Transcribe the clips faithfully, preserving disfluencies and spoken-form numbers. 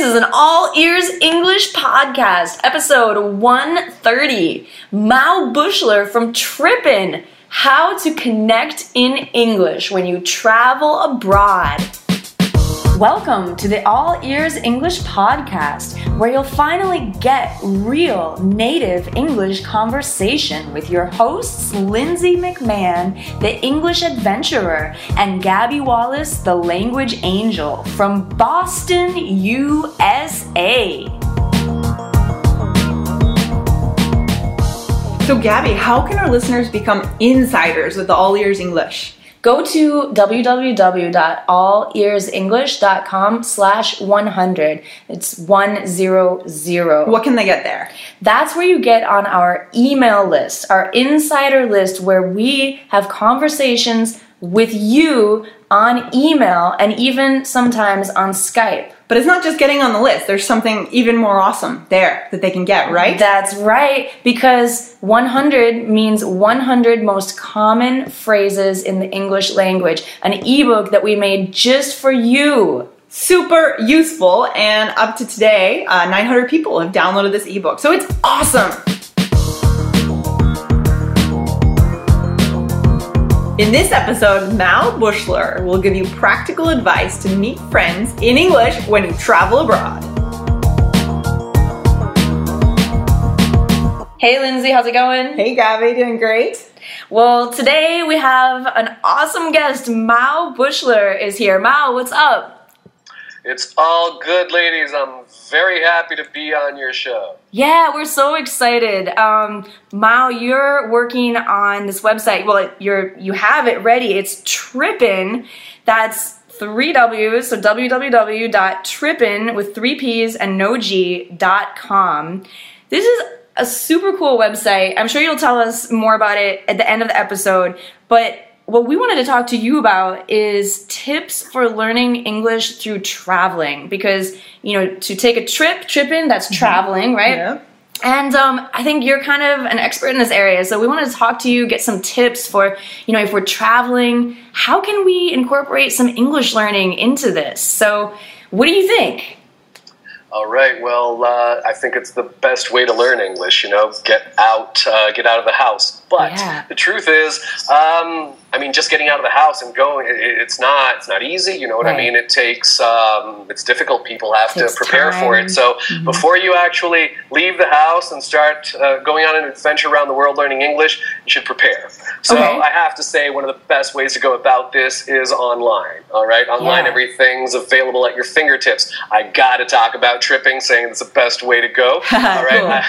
is an All Ears English podcast, episode one thirty. Mao Bushler from Trippin', how to connect in English when you travel abroad. Welcome to the All Ears English podcast, where you'll finally get real native English conversation with your hosts Lindsay McMahon, the English adventurer, and Gabby Wallace, the language angel from Boston, U S A. So Gabby, how can our listeners become insiders with the All Ears English? Go to www.allearsenglish.com slash 100. It's one hundred. What can they get there? That's where you get on our email list, our insider list, where we have conversations with you on email and even sometimes on Skype. But it's not just getting on the list. There's something even more awesome there that they can get, right? That's right, because one hundred means one hundred most common phrases in the English language, an ebook that we made just for you. Super useful, and up to today, uh, nine hundred people have downloaded this ebook. So it's awesome! In this episode, Mao Bushler will give you practical advice to meet friends in English when you travel abroad. Hey Lindsay, how's it going? Hey Gabby, doing great? Well, today we have an awesome guest. Mao Bushler is here. Mao, what's up? It's all good, ladies. I'm very happy to be on your show. Yeah, we're so excited. Um, Mao, you're working on this website. Well, you're you have it ready. It's Trippin'. That's three W's, so www.trippin with three P's and no G dot com. This is a super cool website. I'm sure you'll tell us more about it at the end of the episode, but what we wanted to talk to you about is tips for learning English through traveling, because, you know, to take a trip, tripping, that's traveling, right? Yeah. And um, I think you're kind of an expert in this area, so we wanted to talk to you, get some tips for, you know, if we're traveling, how can we incorporate some English learning into this? So what do you think? All right. Well, uh, I think it's the best way to learn English. You know, get out, uh, get out of the house. But Yeah. the truth is, um, I mean, just getting out of the house and going, it, it's not, it's not easy. You know what Right. I mean? It takes, um, it's difficult. People have Takes to prepare for time. it. So before you actually leave the house and start uh, going on an adventure around the world learning English, you should prepare. So Okay. I have to say, one of the best ways to go about this is online. All right, online, Yeah. everything's available at your fingertips. I got to talk about Tripping, saying it's the best way to go. All right, I,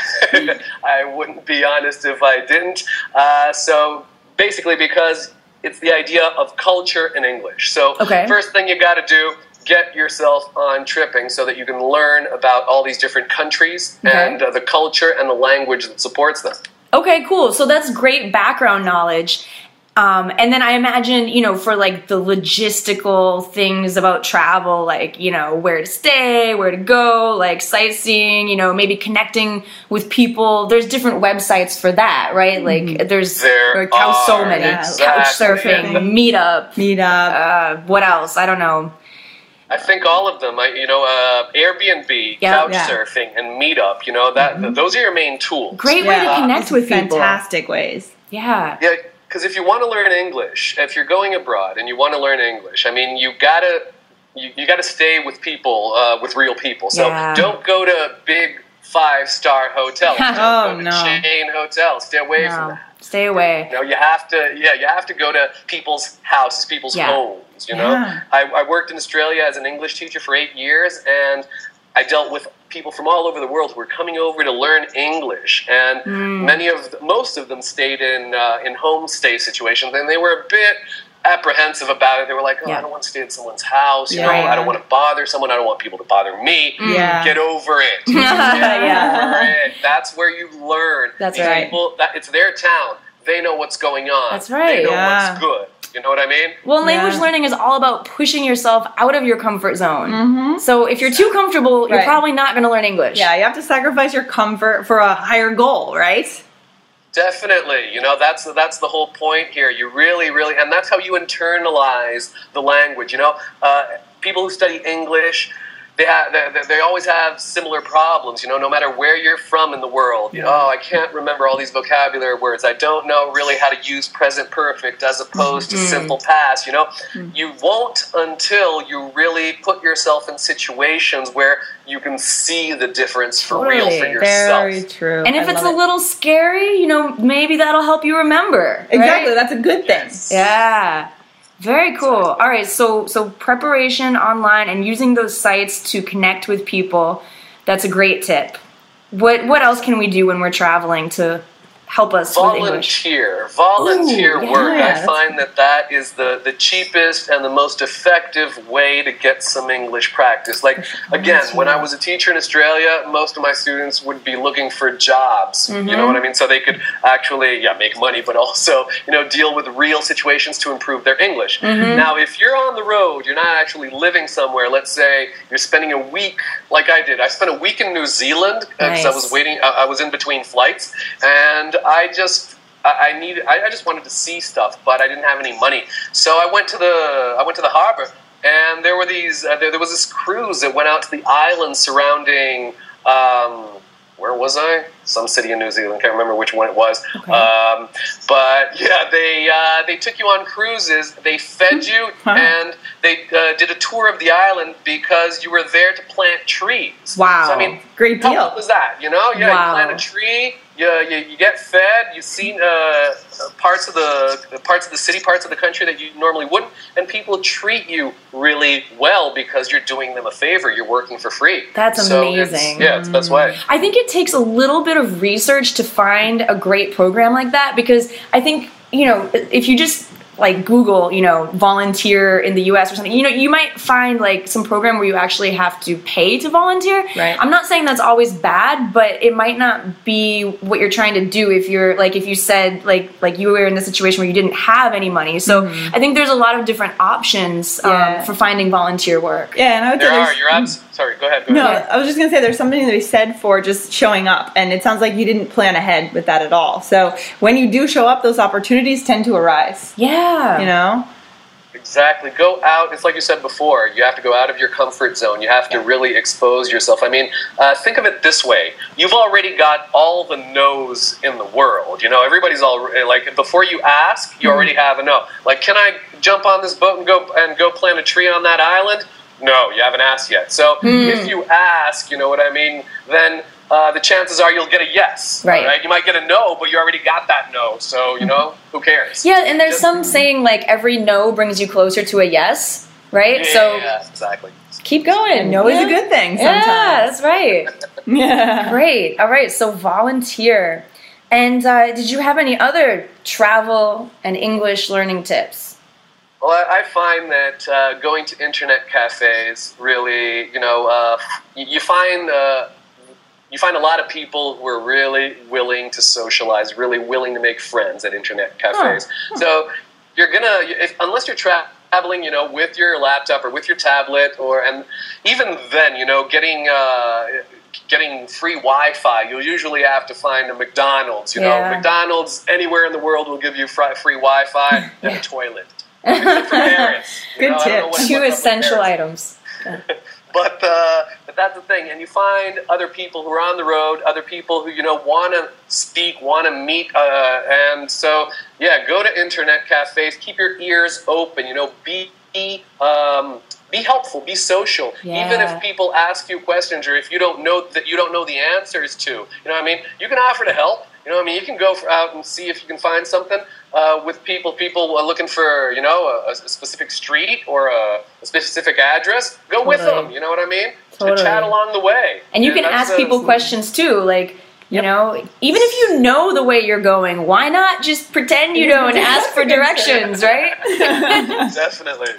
I wouldn't be honest if I didn't. Uh, so basically, because it's the idea of culture in English. So Okay. first thing you got to do, get yourself on Tripping so that you can learn about all these different countries Okay. and uh, the culture and the language that supports them. Okay, cool. So that's great background knowledge. Um, and then I imagine, you know, for like the logistical things about travel, like, you know, where to stay, where to go, like sightseeing, you know, maybe connecting with people. There's different websites for that, right? Like there's There like how so are, many. exactly. Couchsurfing, Meetup, Meetup. uh, what else? I don't know. I think all of them. I, you know, uh, Airbnb, Yeah. Couchsurfing, and Meetup. You know that those are your main tools. Great way to Yeah. connect with people. Fantastic ways. Yeah. Yeah, because if you want to learn English, if you're going abroad and you want to learn English, I mean, you gotta you, you gotta stay with people, uh, with real people. So Yeah. don't go to big five star hotels. Don't Oh, go to no. chain hotels. Stay away from No, that. stay away. You know, you have to, yeah, you have to go to people's houses, people's Yeah. homes, you know? Yeah. I, I worked in Australia as an English teacher for eight years, and I dealt with people from all over the world who were coming over to learn English, and many of, most of them stayed in, uh, in homestay situations, and they were a bit apprehensive about it. They were like, oh, Yeah. I don't want to stay at someone's house, you Yeah. know, I don't want to bother someone, I don't want people to bother me. Yeah. Get over it. Yeah. Over it. That's where you learn. That's These right. people, that, it's their town. They know what's going on. That's right. They know Yeah. what's good. You know what I mean? Well, language Yeah. learning is all about pushing yourself out of your comfort zone. So if you're too comfortable, you're Right. probably not going to learn English. Yeah, you have to sacrifice your comfort for a higher goal, right? Definitely. You know, that's that's the whole point here. You really, really, and that's how you internalize the language. You know, uh, people who study English, they have they, they always have similar problems. You know, no matter where you're from in the world. You know, oh, I can't remember all these vocabulary words. I don't know really how to use present perfect as opposed mm-hmm. to simple past. You know, mm-hmm. you won't until you really put yourself in situations where you can see the difference for totally. real for yourself. Very true. And if I it's a it. little scary, you know, maybe that'll help you remember. Exactly, right? that's a good thing. Yes. Yeah. Very cool. All right, so so preparation online and using those sites to connect with people, that's a great tip. What what else can we do when we're traveling to help us with English? Volunteer. Volunteer Ooh, work. yeah, I find that that is the, the cheapest and the most effective way to get some English practice. Like, again, when I was a teacher in Australia, most of my students would be looking for jobs. Mm-hmm. You know what I mean? So they could actually, yeah, make money, but also, you know, deal with real situations to improve their English. Mm-hmm. Now, if you're on the road, you're not actually living somewhere. Let's say you're spending a week, like I did. I spent a week in New Zealand because nice. I was waiting. I was in between flights, and I just I needed I just wanted to see stuff, but I didn't have any money. So I went to the I went to the harbor, and there were these uh, there, there was this cruise that went out to the islands surrounding um, where was I? Some city in New Zealand. Can't remember which one it was. Okay. Um, but yeah, they uh, they took you on cruises. They fed you, huh. and they uh, did a tour of the island because you were there to plant trees. Wow! So, I mean, great deal. How cool was that? You know, yeah, wow. you plant a tree. You, you, you get fed. You see uh, parts of the parts of the city, parts of the country that you normally wouldn't, and people treat you really well because you're doing them a favor. You're working for free. That's so amazing. It's, yeah, it's the best way. I think it takes a little bit of research to find a great program like that, because I think, you know, if you just like Google, you know, volunteer in the U S or something, you know, you might find like some program where you actually have to pay to volunteer. Right. I'm not saying that's always bad, but it might not be what you're trying to do if you're like, if you said like, like you were in a situation where you didn't have any money. So mm-hmm. I think there's a lot of different options um, yeah. for finding volunteer work. Yeah, and I would there say are. You're abs- sorry, go ahead. Go no, ahead. I was just going to say there's something to be said for just showing up, and it sounds like you didn't plan ahead with that at all. So when you do show up, those opportunities tend to arise. Yeah. You know? Exactly. Go out. It's like you said before. You have to go out of your comfort zone. You have to really expose yourself. I mean, uh, think of it this way. You've already got all the no's in the world. You know, everybody's all like, before you ask, you mm-hmm. already have a no. Like, can I jump on this boat and go and go plant a tree on that island? No, you haven't asked yet. So mm. if you ask, you know what I mean, then uh, the chances are you'll get a yes. Right. right. You might get a no, but you already got that no. So, you know, who cares? Yeah, and there's Just, some saying like every no brings you closer to a yes, right? Yeah, so yeah, exactly. Keep going. And no yeah. is a good thing sometimes. Yeah, that's right. Yeah. Great. All right, so volunteer. And uh, did you have any other travel and English learning tips? Well, I, I find that uh, going to internet cafes really, you know, uh, you, you find uh, you find a lot of people who are really willing to socialize, really willing to make friends at internet cafes. Huh. So you're gonna, if, unless you're traveling, you know, with your laptop or with your tablet, or and even then, you know, getting. Uh, Getting free Wi-Fi, you'll usually have to find a McDonald's. You yeah. know, McDonald's anywhere in the world will give you free, free Wi-Fi and a toilet. Except for parents. You Good know, tip. what, Two what's essential items. Yeah. But uh, but that's the thing, and you find other people who are on the road, other people who you know want to speak, want to meet, uh, and so yeah, go to internet cafes. Keep your ears open. You know, be. Um, Be helpful. Be social. Yeah. Even if people ask you questions, or if you don't know that you don't know the answers to, you know what I mean? You can offer to help. You know what I mean? You can go for, out and see if you can find something uh, with people. People are looking for, you know, a, a specific street or a, a specific address. Go totally. with them. You know what I mean? Totally. To chat along the way. And you and can ask a, people questions too, like. You Yep. know, even if you know the way you're going, why not just pretend you know and ask for directions, right? Definitely.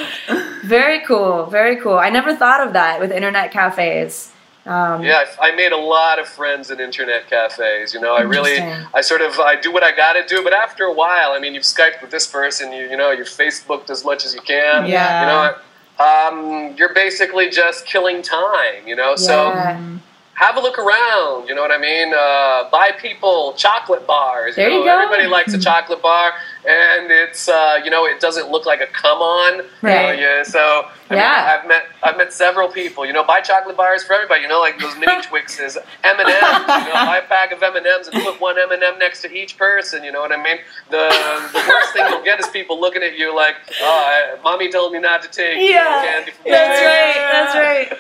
Very cool, very cool. I never thought of that with internet cafes. Um, yeah, I made a lot of friends in internet cafes. You know, I really, I sort of, I do what I got to do. But after a while, I mean, you've Skyped with this person, you, you know, you've Facebooked as much as you can. Yeah. You know, um, you're basically just killing time. You know, so. Yeah. Have a look around, you know what I mean? Uh, buy people chocolate bars. You there know? you go. Everybody likes a chocolate bar. and it's uh, you know it doesn't look like a come on. Right. You know, yeah. So I Yeah. mean, I've met I've met several people. You know, buy chocolate bars for everybody. You know, like those mini Twixes, M and M's. You know, buy a bag of M and M's and put one M and M next to each person. You know what I mean? The the worst thing you'll get is people looking at you like, oh, I, mommy told me not to take you know, Yeah, candy from that's there." right. That's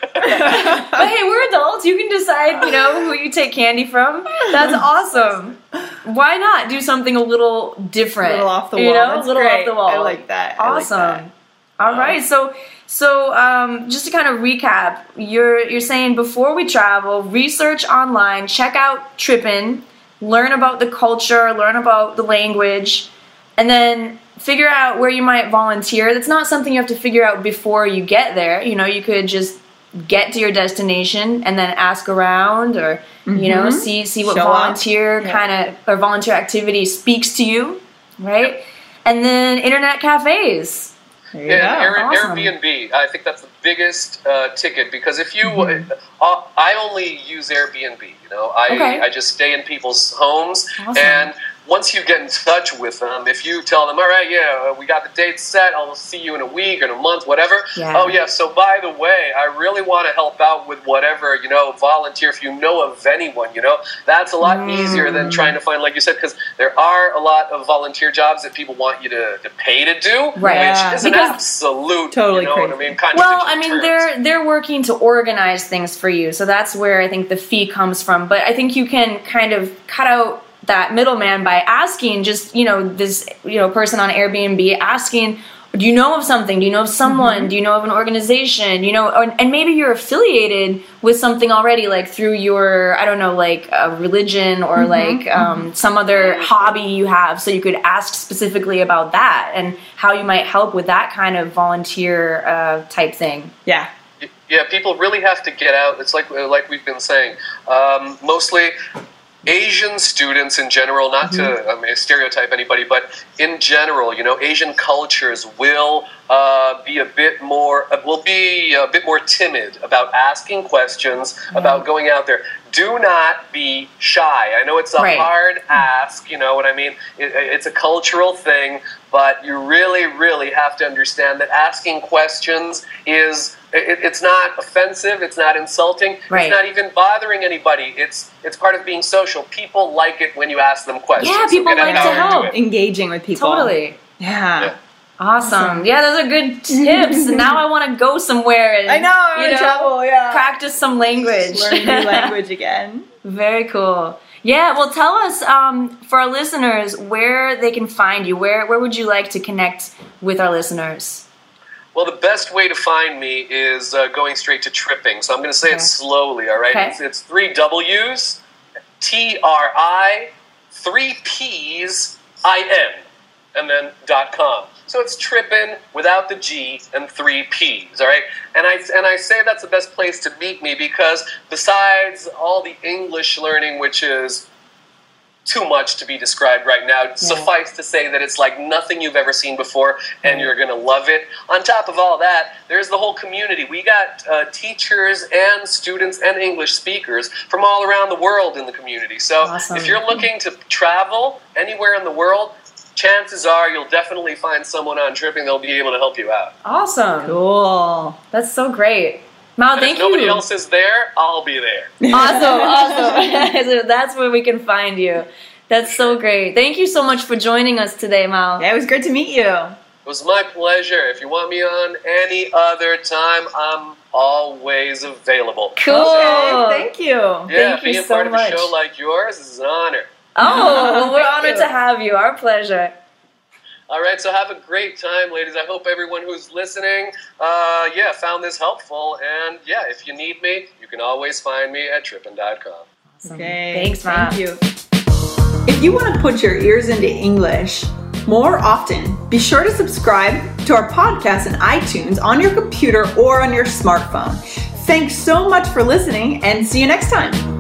right. But hey, we're adults. You can decide, you know, who you take candy from. That's awesome. Why not do something a little different? A little off the You wall. know, That's a little great. off the wall. I like that. I like Awesome. that. All right. So, so um, just to kind of recap, you're you're saying before we travel, research online, check out Trippin, learn about the culture, learn about the language, and then figure out where you might volunteer. That's not something you have to figure out before you get there. You know, you could just get to your destination and then ask around, or you know, see see what Show up. volunteer Yeah. kind of or volunteer activity speaks to you, right? And then internet cafes. There you Yeah, go. Air, Awesome. Airbnb. I think that's the biggest uh, ticket because if you, Mm-hmm. uh, I only use Airbnb. You know, I Okay. I just stay in people's homes, Awesome. and once you get in touch with them, if you tell them, all right, yeah, we got the date set, I'll see you in a week or in a month, whatever. Yeah. Oh yeah. So by the way, I really want to help out with whatever, you know, volunteer if you know of anyone. You know, that's a lot easier than trying to find, like you said, because there are a lot of volunteer jobs that people want you to, to pay to do, Right. Yeah. which is an Because- absolute, Totally you know what I crazy. mean, kind Well, of I mean, they're they're working to organize things for you, so that's where I think the fee comes from. But I think you can kind of cut out that middleman by asking, just you know, this you know person on Airbnb asking, do you know of something? Do you know of someone? Mm-hmm. Do you know of an organization? You know, or, and maybe you're affiliated with something already, like through your I don't know, like a religion or Mm-hmm. like um, some other hobby you have. So you could ask specifically about that and how you might help with that kind of volunteer uh, type thing. Yeah. Yeah, people really have to get out. It's like like we've been saying. Um, mostly Asian students in general, not to I mean, stereotype anybody, but in general, you know, Asian cultures will uh, be a bit more, uh, will be a bit more timid about asking questions, about going out there. Do not be shy. I know it's a Right. hard ask, you know what I mean? It, it's a cultural thing, but you really, really have to understand that asking questions is, it, it's not offensive, it's not insulting, Right. it's not even bothering anybody. It's it's part of being social. People like it when you ask them questions. Yeah, So people get out like there to and do help. it. Engaging with people. Totally. Yeah. Yeah. Awesome. Yeah, those are good tips. And now I want to go somewhere and I know, I you wanna know, travel, yeah. practice some language. Learn a new language again. Very cool. Yeah, well, tell us um, for our listeners where they can find you. Where where would you like to connect with our listeners? Well, the best way to find me is uh, going straight to Tripping. So I'm going to say Okay. it slowly, all right? Okay. It's, it's three W's, T R I, three P's, I N, and then dot com. So it's Trippin without the G and three P's, all right? And I and I say that's the best place to meet me because besides all the English learning, which is too much to be described right now, suffice to say that it's like nothing you've ever seen before, and you're going to love it. On top of all that, there's the whole community. We got uh, teachers and students and English speakers from all around the world in the community. So Awesome. if you're looking to travel anywhere in the world, chances are you'll definitely find someone on Tripping that'll be able to help you out. Awesome. Cool. That's so great. Mao, And thank if nobody you. else is there, I'll be there. Awesome, awesome. So that's where we can find you. That's so great. Thank you so much for joining us today, Mao. Yeah, it was great to meet you. It was my pleasure. If you want me on any other time, I'm always available. Cool. Okay, thank you. Yeah, Thank you being so part much. of a show like yours is an honor. Oh, well, we're Thank honored you. to have you. Our pleasure. All right, so have a great time, ladies. I hope everyone who's listening, uh, yeah, found this helpful. And yeah, if you need me, you can always find me at trippin dot com. Okay. Thanks, Mao. Thank you. If you want to put your ears into English more often, be sure to subscribe to our podcast in iTunes on your computer or on your smartphone. Thanks so much for listening and see you next time.